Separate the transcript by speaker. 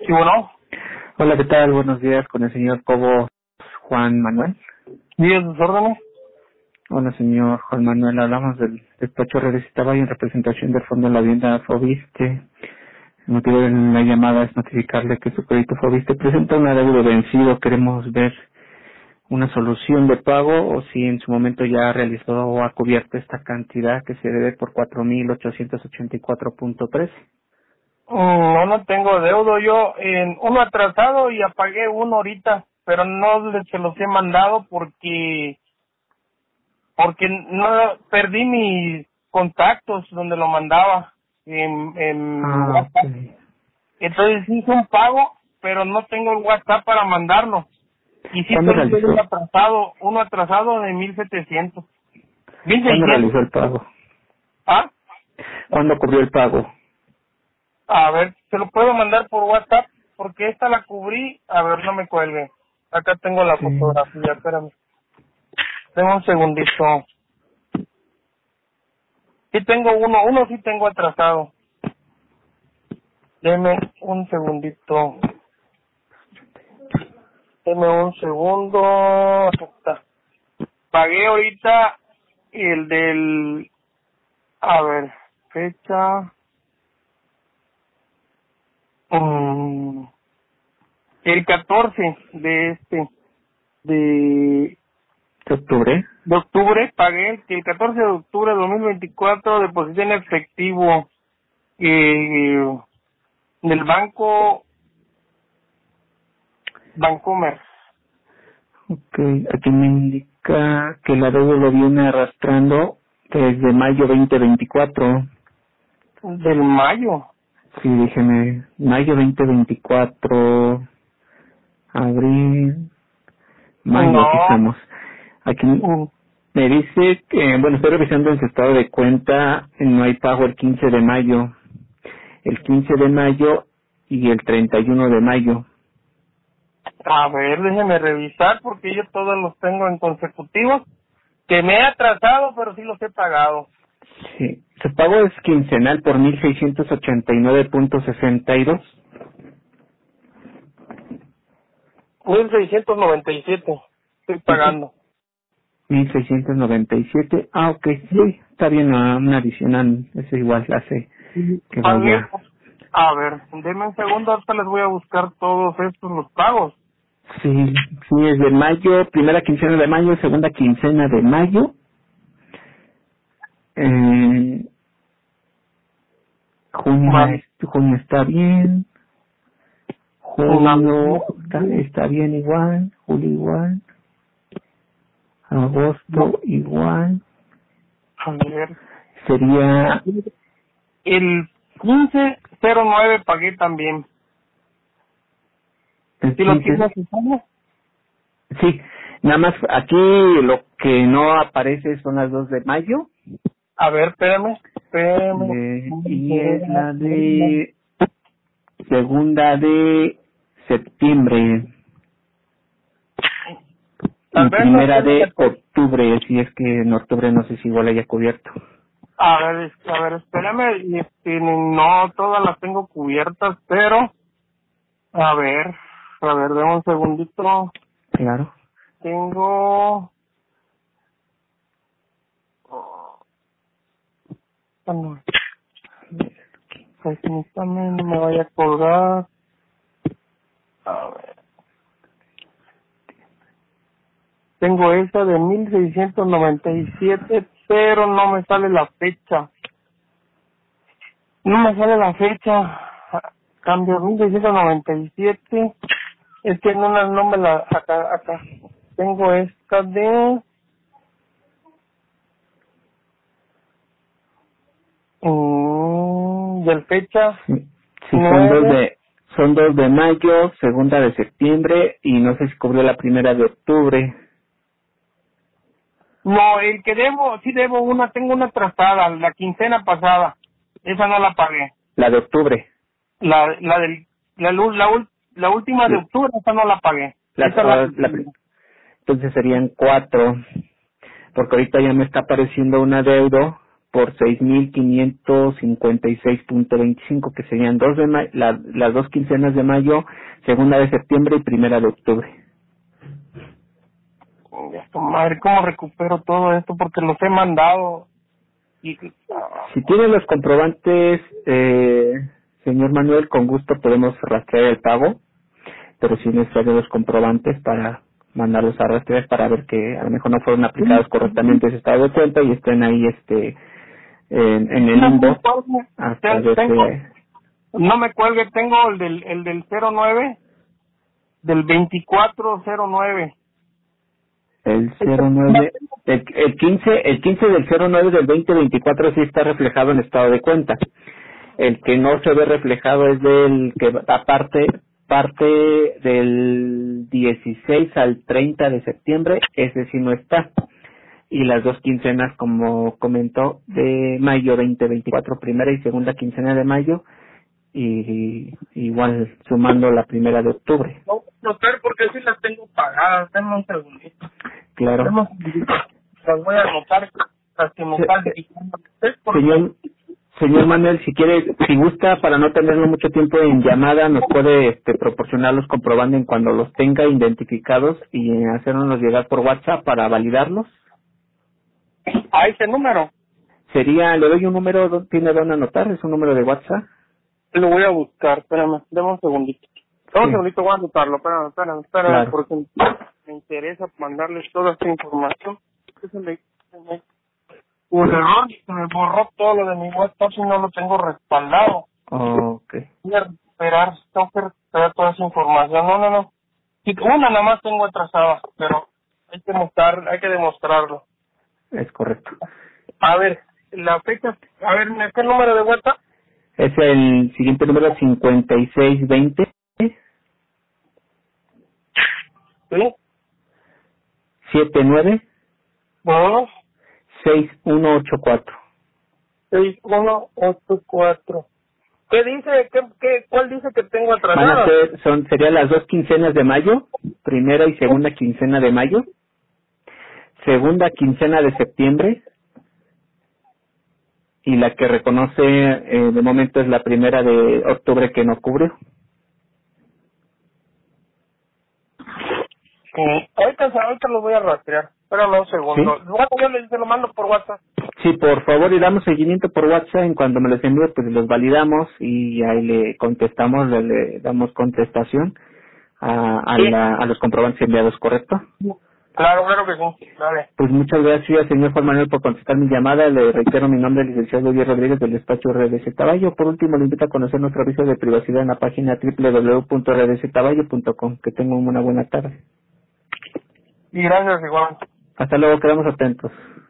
Speaker 1: Sí, bueno.
Speaker 2: Hola, ¿qué tal? Buenos días con el señor Cobo Juan Manuel.
Speaker 1: ¿Y a sus órdenes?
Speaker 2: Hola, señor Juan Manuel. Hablamos del despacho Redesita Valle en representación del Fondo de la Vivienda Fobiste. El motivo de la llamada es notificarle que su crédito Fobiste presenta un adeudo vencido. Queremos ver una solución de pago o si en su momento ya ha realizado o ha cubierto esta cantidad que se debe por 4,884.13.
Speaker 1: No tengo deudo. Yo en uno atrasado y apagué uno ahorita, pero no se los he mandado porque no perdí mis contactos donde lo mandaba en WhatsApp.
Speaker 2: Ok.
Speaker 1: Entonces hice un pago, pero no tengo el WhatsApp para mandarlo. Y sí
Speaker 2: ¿Cuándo
Speaker 1: tengo
Speaker 2: realizó?
Speaker 1: uno atrasado de 1,700.
Speaker 2: ¿Cuándo
Speaker 1: 1,600.
Speaker 2: realizó el pago?
Speaker 1: ¿Ah?
Speaker 2: ¿Cuándo cubrió el pago?
Speaker 1: A ver, se lo puedo mandar por WhatsApp porque esta la cubrí. A ver, no me cuelgue. Acá tengo la
Speaker 2: Sí.
Speaker 1: fotografía, espérame. Tengo un segundito. Sí tengo uno sí tengo atrasado. Deme un segundito. Deme un segundo. Acá está. Pagué ahorita el del... A ver, fecha... el 14 de
Speaker 2: ¿De octubre?
Speaker 1: de octubre pagué, que el 14 de octubre de 2024 deposité en efectivo del banco Bancomer.
Speaker 2: Ok, aquí me indica que la deuda lo viene arrastrando desde mayo 2024.
Speaker 1: Del mayo.
Speaker 2: Sí, déjeme, mayo 2024, abril, mayo,
Speaker 1: No.
Speaker 2: aquí estamos. Aquí
Speaker 1: mm,
Speaker 2: me dice que, bueno, estoy revisando en su estado de cuenta, no hay pago el 15 de mayo, el 15 de mayo y el 31 de mayo.
Speaker 1: A ver, déjeme revisar porque yo todos los tengo en consecutivos. Que me he atrasado, pero sí los he pagado.
Speaker 2: Sí, su pago es quincenal por 1,689.62.
Speaker 1: 1,697 estoy
Speaker 2: Ujú.
Speaker 1: pagando.
Speaker 2: 1,697. Ah, ok, sí, está bien, una adicional, eso igual hace que
Speaker 1: Pagué.
Speaker 2: vaya.
Speaker 1: A ver, denme un segundo, ahorita les voy a buscar todos estos los pagos.
Speaker 2: Sí, sí, es de mayo, primera quincena de mayo, segunda quincena de mayo, eh,
Speaker 1: Vale.
Speaker 2: junio está bien,
Speaker 1: Una-
Speaker 2: julio está bien igual, julio igual, agosto igual,
Speaker 1: A ver.
Speaker 2: sería
Speaker 1: El 1509 pagué también.
Speaker 2: el
Speaker 1: ¿Sí lo
Speaker 2: 15.
Speaker 1: tienes, Susana?
Speaker 2: Sí, nada más aquí lo que no aparece son las 2 de mayo,
Speaker 1: A ver, espérame.
Speaker 2: y es la de segunda de septiembre
Speaker 1: Tal
Speaker 2: y
Speaker 1: vez no
Speaker 2: primera
Speaker 1: tengo
Speaker 2: de
Speaker 1: la fecha.
Speaker 2: octubre, si es que en octubre no sé si igual haya cubierto.
Speaker 1: A ver, espérame. No todas las tengo cubiertas, pero a ver, dame un segundito.
Speaker 2: Claro.
Speaker 1: Tengo... Ah, no, permítame, no me vaya a colgar. A ver. Tengo esa de 1,697, pero no me sale la fecha. No me sale la fecha. Cambio 1,697. Es que no me la... Acá. Tengo esta de... del fecha
Speaker 2: Sí, sí,
Speaker 1: 9.
Speaker 2: son 2 de mayo, segunda de septiembre y no sé si cubrió la primera de octubre,
Speaker 1: No, el que debo, sí debo una, tengo una atrasada, la quincena pasada. Esa no la pagué.
Speaker 2: la de octubre.
Speaker 1: La del, la última de
Speaker 2: La,
Speaker 1: octubre, esa no la pagué. Esa es la
Speaker 2: la-
Speaker 1: que
Speaker 2: la-
Speaker 1: tengo.
Speaker 2: entonces serían 4, porque ahorita ya me está apareciendo un adeudo por 6,556.25, que serían las 2 quincenas de mayo, segunda de septiembre y primera de octubre.
Speaker 1: Madre, ¿cómo recupero todo esto? Porque los he mandado. Y...
Speaker 2: Si tiene los comprobantes, señor Manuel, con gusto podemos rastrear el pago, pero si necesario los comprobantes para mandarlos a rastrear para ver que a lo mejor no fueron aplicados correctamente ese estado de cuenta y estén ahí en el limbo hasta ver
Speaker 1: no me cuelgue, tengo el del 09, del 2409.
Speaker 2: el 09, el 15 del 09 del 2024 sí está reflejado en estado de cuenta. El que no se ve reflejado es del que parte del 16 al 30 de septiembre, ese sí no está. Y las 2 quincenas, como comentó, de mayo 2024, primera y segunda quincena de mayo, y igual sumando la primera de octubre.
Speaker 1: No, notar porque sí las tengo pagadas. Denme un segundito.
Speaker 2: Claro.
Speaker 1: Las voy a anotar, las que me faltan.
Speaker 2: Señor Manuel, si gusta, para no tenerlo mucho tiempo en llamada, nos puede proporcionar los comprobantes cuando los tenga identificados y hacernos llegar por WhatsApp para validarlos.
Speaker 1: ¿A ese número?
Speaker 2: Le doy un número, ¿tiene dónde anotar? ¿Es un número de WhatsApp?
Speaker 1: Lo voy a buscar, espérame, dame un segundito. Un segundito, voy a anotarlo, espérame, claro, porque me interesa mandarles toda esta información. Por error, se me borró todo lo de mi WhatsApp y no lo tengo respaldado.
Speaker 2: Okay.
Speaker 1: Voy a recuperar, tengo que recuperar toda esa información. No. Sí, una nada más tengo atrasada, pero hay que demostrarlo.
Speaker 2: Es correcto.
Speaker 1: A ver, la fecha, ¿qué número de WhatsApp?
Speaker 2: Es el siguiente número, 5620.
Speaker 1: ¿Sí?
Speaker 2: 79
Speaker 1: 2
Speaker 2: 6184.
Speaker 1: 6184. ¿Qué dice? ¿Cuál dice que tengo atrasada?
Speaker 2: Serían las 2 quincenas de mayo, primera y segunda quincena de mayo, segunda quincena de septiembre, y la que reconoce de momento es la primera de octubre que no cubre.
Speaker 1: Ahorita lo voy a rastrear. Espérame un segundo.
Speaker 2: ¿Sí?
Speaker 1: Luego yo se lo mando por WhatsApp.
Speaker 2: Sí, por favor, y damos seguimiento por WhatsApp. En cuando me los envíe, pues los validamos y ahí le contestamos, le damos contestación a los comprobantes enviados, ¿correcto?
Speaker 1: Claro que sí. Dale.
Speaker 2: Pues muchas gracias, señor Juan Manuel, por contestar mi llamada. Le reitero mi nombre, licenciado Luis Rodríguez, del despacho RDC Taballo. Por último, le invito a conocer nuestro aviso de privacidad en la página www.rdctaballo.com. Que tengan una buena tarde.
Speaker 1: Y gracias, igual.
Speaker 2: Hasta luego, quedamos atentos.